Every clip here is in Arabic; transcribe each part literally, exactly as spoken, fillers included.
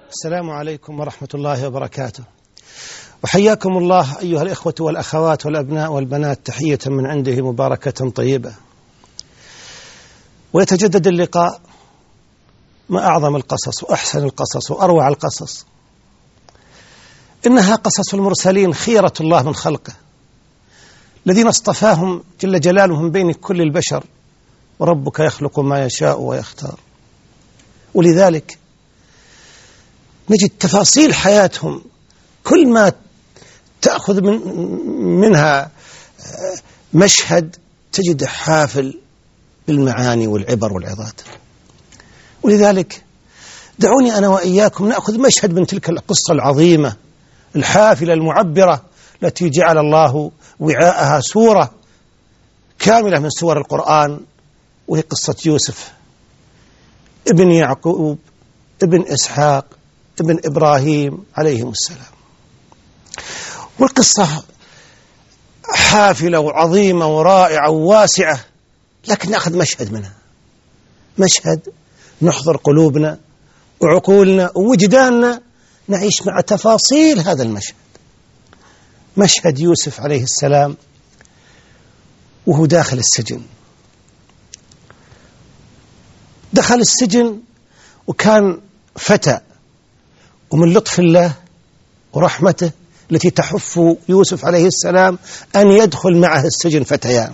السلام عليكم ورحمة الله وبركاته، وحياكم الله أيها الإخوة والأخوات والأبناء والبنات تحية من عنده مباركة طيبة. ويتجدد اللقاء ما أعظم القصص وأحسن القصص وأروع القصص، إنها قصص المرسلين خيرة الله من خلقه الذين اصطفاهم جل جلاله من بين كل البشر، وربك يخلق ما يشاء ويختار. ولذلك نجد تفاصيل حياتهم كل ما تأخذ من منها مشهد تجد حافل بالمعاني والعبر والعظات. ولذلك دعوني أنا وإياكم نأخذ مشهد من تلك القصة العظيمة الحافلة المعبرة التي جعل الله وعاءها سورة كاملة من سور القرآن، وهي قصة يوسف ابن يعقوب ابن إسحاق ابن إبراهيم عليهم السلام. والقصة حافلة وعظيمة ورائعة وواسعة، لكن نأخذ مشهد منها، مشهد نحضر قلوبنا وعقولنا ووجداننا نعيش مع تفاصيل هذا المشهد. مشهد يوسف عليه السلام وهو داخل السجن. دخل السجن وكان فتى، ومن لطف الله ورحمته التي تحف يوسف عليه السلام أن يدخل معه السجن فتيان.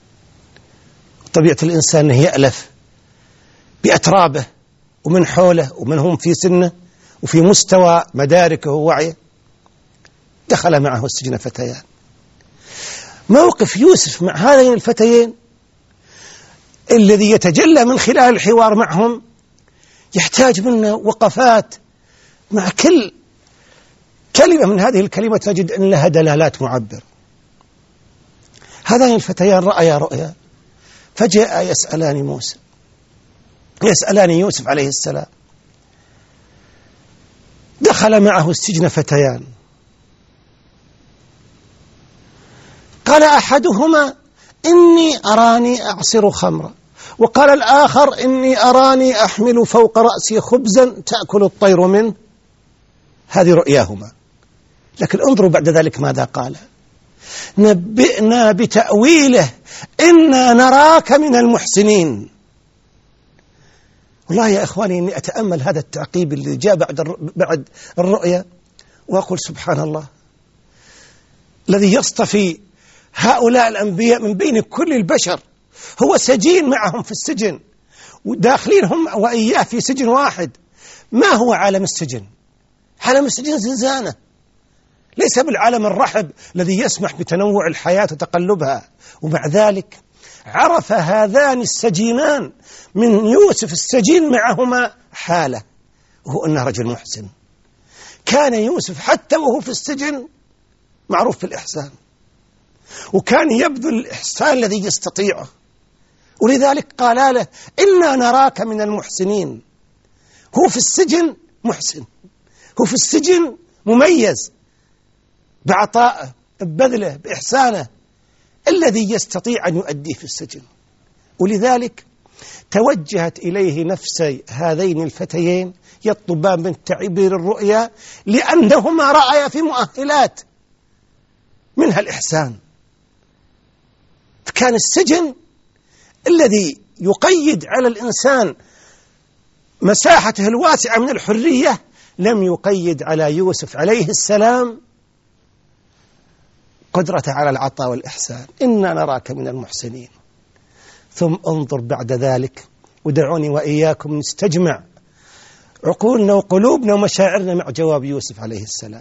طبيعة الإنسان أنه يألف بأترابه ومن حوله ومن هم في سنه وفي مستوى مداركه ووعيه. دخل معه السجن فتيان. موقف يوسف مع هذين الفتيين الذي يتجلى من خلال الحوار معهم يحتاج منا وقفات، مع كل كلمة من هذه الكلمات نجد أن لها دلالات معبرة. هذين الفتيان رأيا رؤيا فجاء يسألان موسى يسألان يوسف عليه السلام. دخل معه السجن فتيان، قال أحدهما إني أراني أعصر خمرا، وقال الآخر إني أراني أحمل فوق رأسي خبزا تأكل الطير منه. هذه رؤياهما. لكن انظروا بعد ذلك ماذا قال: نبئنا بتأويله إنا نراك من المحسنين. والله يا إخواني إني أتأمل هذا التعقيب اللي جاء بعد بعد الرؤيا وأقول سبحان الله الذي يصطفي هؤلاء الأنبياء من بين كل البشر. هو سجين معهم في السجن وداخلين هم وإياه في سجن واحد. ما هو عالم السجن؟ عالم السجن زنزانة، ليس بالعالم الرحب الذي يسمح بتنوع الحياة وتقلبها. ومع ذلك عرف هذان السجينان من يوسف السجين معهما حالة، وهو أنه رجل محسن. كان يوسف حتى وهو في السجن معروف بالإحسان، وكان يبذل الإحسان الذي يستطيعه. ولذلك قال له إنا نراك من المحسنين. هو في السجن محسن، هو في السجن مميز بعطائه ببذله بإحسانه الذي يستطيع أن يؤديه في السجن. ولذلك توجهت إليه نفسي هذين الفتيين يطلبان من تعبير الرؤيا، لأنهما رأيا في مؤهلات منها الإحسان. فكان السجن الذي يقيد على الإنسان مساحته الواسعة من الحرية لم يقيد على يوسف عليه السلام قدرته على العطاء والإحسان. إنا نراك من المحسنين. ثم انظر بعد ذلك، ودعوني وإياكم نستجمع عقولنا وقلوبنا ومشاعرنا مع جواب يوسف عليه السلام.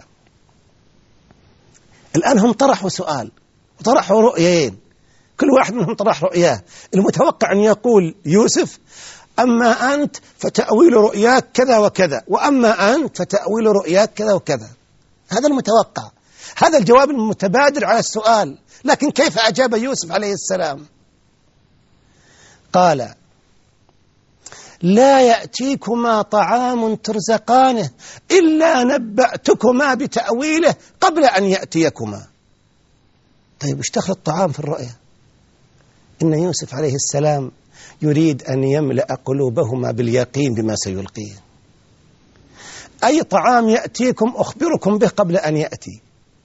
الآن هم طرحوا سؤال وطرحوا رؤيين، كل واحد منهم طرح رؤياه. المتوقع أن يقول يوسف: أما أنت فتأويل رؤياك كذا وكذا، وأما أنت فتأويل رؤياك كذا وكذا. هذا المتوقع، هذا الجواب المتبادر على السؤال. لكن كيف أجاب يوسف عليه السلام؟ قال: لا يأتيكما طعام ترزقانه إلا نبأتكما بتأويله قبل أن يأتيكما. طيب ايش دخل الطعام في الرؤيا؟ إن يوسف عليه السلام يريد أن يملأ قلوبهما باليقين بما سيلقيه. أي طعام يأتيكم أخبركم به قبل أن يأتي.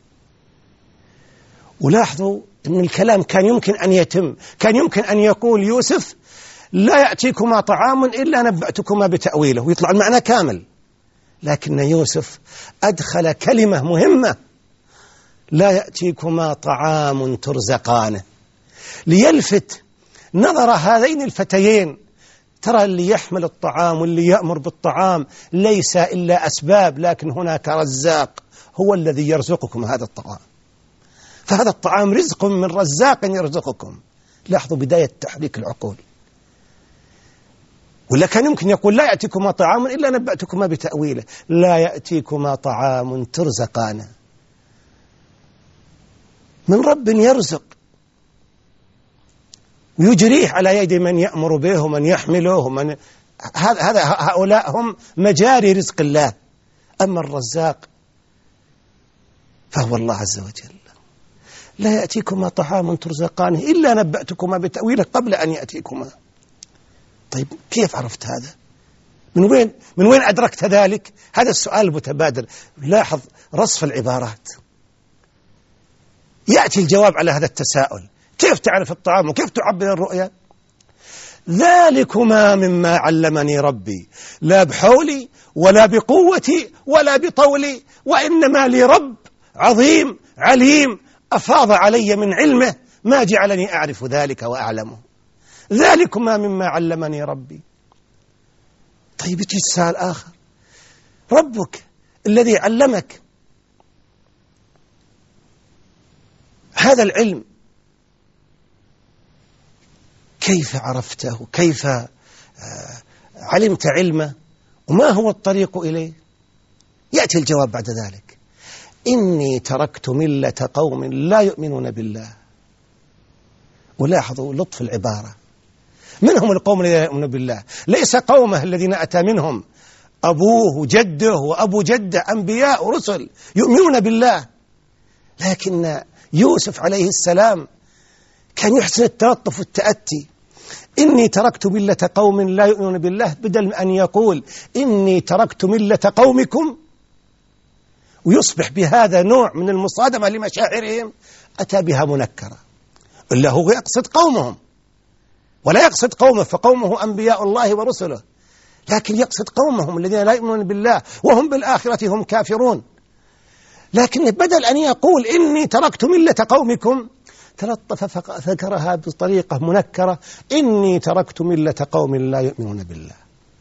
ولاحظوا أن الكلام كان يمكن أن يتم، كان يمكن أن يقول يوسف لا يأتيكما طعام إلا نبأتكما بتأويله ويطلع المعنى كامل، لكن يوسف أدخل كلمة مهمة: لا يأتيكما طعام ترزقانه، ليلفت نظر هذين الفتيين. ترى اللي يحمل الطعام واللي يأمر بالطعام ليس إلا أسباب، لكن هناك رزاق هو الذي يرزقكم هذا الطعام، فهذا الطعام رزق من رزاق يرزقكم. لاحظوا بداية تحريك العقول. ولا كان يمكن يقول لا يأتيكما طعام إلا نبأتكما بتأويله، لا يأتيكما طعام ترزقانه، من رب يرزق ويجريه على يد من يأمر به ومن يحمله ومن هذا هؤلاء هم مجاري رزق الله. أما الرزاق فهو الله عز وجل. لا يأتيكما طعام ترزقانه إلا نبأتكما بتأويله قبل أن يأتيكما. طيب كيف عرفت هذا؟ من وين من وين أدركت ذلك؟ هذا السؤال المتبادل. لاحظ رصف العبارات، يأتي الجواب على هذا التساؤل: كيف تعرف الطعام وكيف تعبر الرؤيا؟ ذلكما مما علمني ربي، لا بحولي ولا بقوتي ولا بطولي، وإنما لي رب عظيم عليم أفاض علي من علمه ما جعلني أعرف ذلك وأعلمه. ذلكما مما علمني ربي. طيب يجي السؤال آخر: ربك الذي علمك هذا العلم كيف عرفته؟ كيف علمت علمه؟ وما هو الطريق إليه؟ يأتي الجواب بعد ذلك: إني تركت ملة قوم لا يؤمنون بالله. ولاحظوا لطف العبارة، من هم القوم الذين لا يؤمنون بالله؟ ليس قومه الذين أتى منهم أبوه وجده وأبو جده أنبياء ورسل يؤمنون بالله، لكن يوسف عليه السلام كان يحسن التلطف والتأتي. إني تركت ملة قوم لا يؤمنون بالله، بدل من أن يقول إني تركت ملة قومكم ويصبح بهذا نوع من المصادمة لمشاعرهم، أتى بها منكرة. إلا هو يقصد قومهم ولا يقصد قومه، فقومه أنبياء الله ورسله، لكن يقصد قومهم الذين لا يؤمنون بالله وهم بالآخرة هم كافرون. لكن بدل أن يقول إني تركت ملة قومكم تلطف فذكرها بطريقة منكرة: إني تركت ملة قوم لا يؤمنون بالله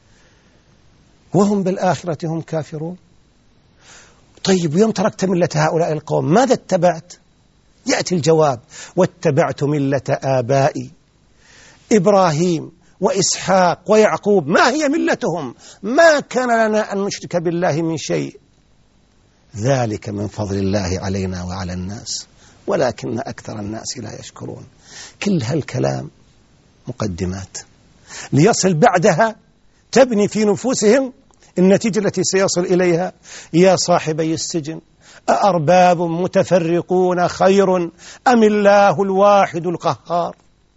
وهم بالآخرة هم كافرون. طيب يوم تركت ملة هؤلاء القوم ماذا اتبعت؟ يأتي الجواب: واتبعت ملة آبائي إبراهيم وإسحاق ويعقوب. ما هي ملتهم؟ ما كان لنا أن نشرك بالله من شيء، ذلك من فضل الله علينا وعلى الناس ولكن أكثر الناس لا يشكرون. كل هالكلام مقدمات ليصل بعدها تبني في نفوسهم النتيجة التي سيصل إليها: يا صاحبي السجن أأرباب متفرقون خير أم الله الواحد القهار.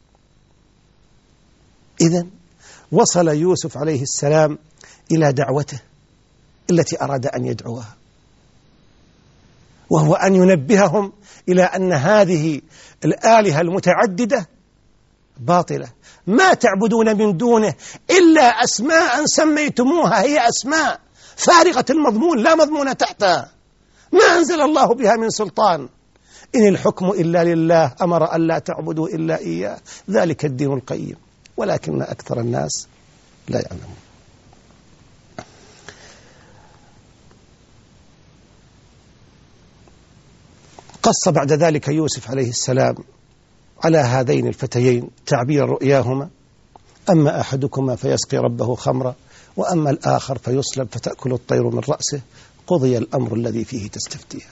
إذن وصل يوسف عليه السلام إلى دعوته التي أراد أن يدعوها، وهو أن ينبههم إلى أن هذه الآلهة المتعددة باطلة، ما تعبدون من دونه إلا أسماء سميتموها، هي أسماء فارغة المضمون لا مضمون تحتها، ما أنزل الله بها من سلطان، إن الحكم إلا لله أمر أن لا تعبدوا إلا إياه، ذلك الدين القيم، ولكن أكثر الناس لا يعلمون. قص بعد ذلك يوسف عليه السلام على هذين الفتيين تعبير رؤياهما: أما أحدكما فيسقي ربه خمرا وأما الآخر فيصلب فتأكل الطير من رأسه قضي الأمر الذي فيه تستفتيان.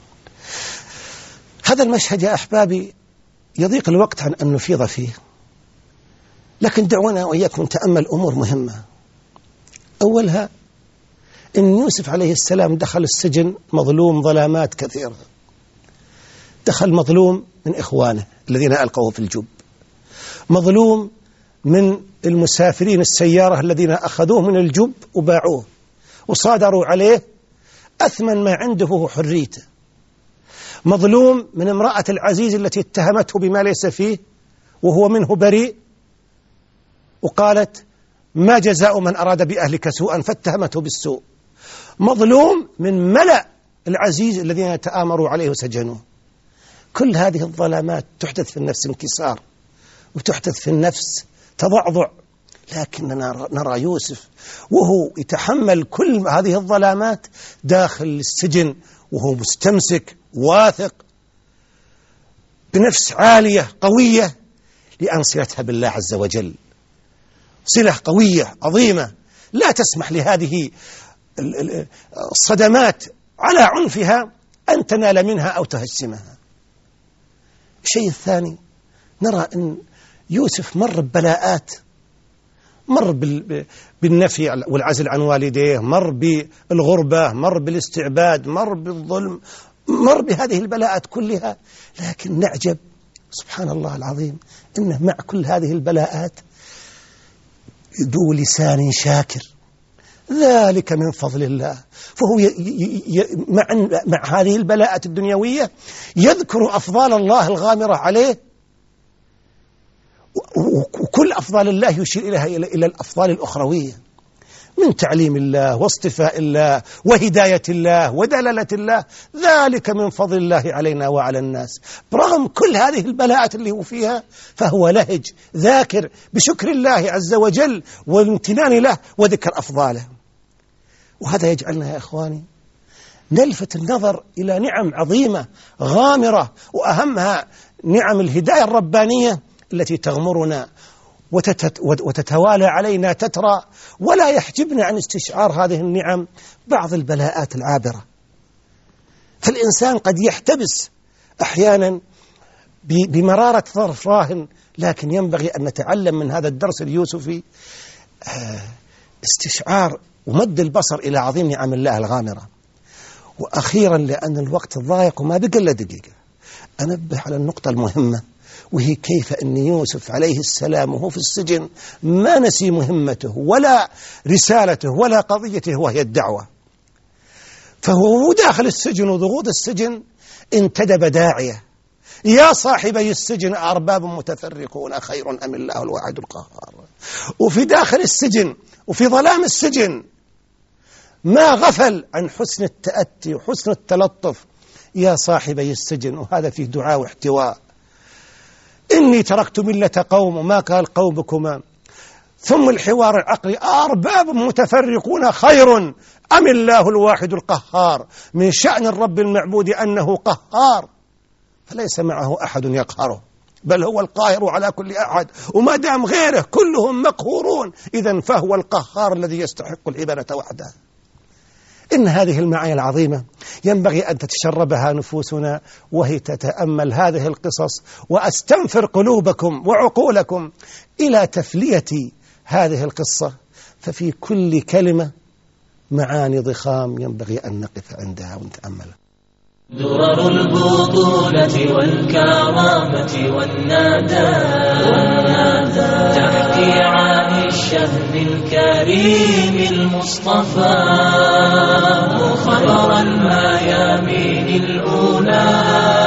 هذا المشهد يا أحبابي يضيق الوقت عن أن نفيض فيه، لكن دعونا وإياكم نتأمل أمور مهمة. أولها إن يوسف عليه السلام دخل السجن مظلوم ظلامات كثيرة. دخل مظلوم من إخوانه الذين ألقوه في الجب، مظلوم من المسافرين السيارة الذين أخذوه من الجب وباعوه، وصادروا عليه أثمن ما عنده هو حريته. مظلوم من امرأة العزيز التي اتهمته بما ليس فيه وهو منه بريء، وقالت ما جزاء من أراد بأهلك سوءا فاتهمته بالسوء. مظلوم من ملأ العزيز الذين يتآمروا عليه وسجنوه. كل هذه الظلامات تحدث في النفس انكسار، وتحدث في النفس تضعضع، لكننا نرى يوسف وهو يتحمل كل هذه الظلامات داخل السجن وهو مستمسك واثق بنفس عالية قوية، لأن صلتها بالله عز وجل صلة قوية عظيمة لا تسمح لهذه الصدمات على عنفها أن تنال منها أو تهشمها. الشيء الثاني، نرى أن يوسف مر ببلاءات، مر بالنفي والعزل عن والديه، مر بالغربة، مر بالاستعباد، مر بالظلم، مر بهذه البلاءات كلها، لكن نعجب سبحان الله العظيم إنه مع كل هذه البلاءات ذو لسان شاكر، ذلك من فضل الله. فهو ي ي مع, مع هذه البلاءات الدنيوية يذكر أفضال الله الغامرة عليه، وكل أفضال الله يشير إليها إلى الأفضال الأخروية من تعليم الله واصطفاء الله وهداية الله ودلالة الله، ذلك من فضل الله علينا وعلى الناس. برغم كل هذه البلاءات اللي هو فيها فهو لهج ذاكر بشكر الله عز وجل والامتنان له وذكر أفضاله. وهذا يجعلنا يا إخواني نلفت النظر إلى نعم عظيمة غامرة، وأهمها نعم الهداية الربانية التي تغمرنا وتتوالى علينا تترى، ولا يحجبنا عن استشعار هذه النعم بعض البلاءات العابرة. فالإنسان قد يحتبس أحيانا بمرارة ظرف راهن، لكن ينبغي أن نتعلم من هذا الدرس اليوسفي استشعار ومد البصر إلى عظيم نعم الله الغامرة. وأخيرا لأن الوقت ضايق وما بقى إلا دقيقة، أنبه على النقطة المهمة، وهي كيف أن يوسف عليه السلام وهو في السجن ما نسي مهمته ولا رسالته ولا قضيته وهي الدعوة. فهو داخل السجن وضغوط السجن انتدب داعية: يا صاحبي السجن أرباب متفرقون خير أم الله الواحد القهار. وفي داخل السجن وفي ظلام السجن ما غفل عن حسن التأتي وحسن التلطف: يا صاحبي السجن، وهذا فيه دعاء واحتواء. إني تركت ملة قوم وما قال قومكما. ثم الحوار العقلي: أرباب متفرقون خير أم الله الواحد القهار. من شأن الرب المعبود أنه قهار، فليس معه أحد يقهره، بل هو القاهر على كل أحد، وما دام غيره كلهم مقهورون إذن فهو القهار الذي يستحق العبادة وحده. إن هذه المعاني العظيمة ينبغي أن تتشربها نفوسنا وهي تتأمل هذه القصص، وأستنفر قلوبكم وعقولكم إلى تفلية هذه القصة، ففي كل كلمة معاني ضخام ينبغي أن نقف عندها ونتأملها. درر البطولة والكرامة والنادى تحكي عن الشهم الكريم المصطفى خبر الميامين الأولى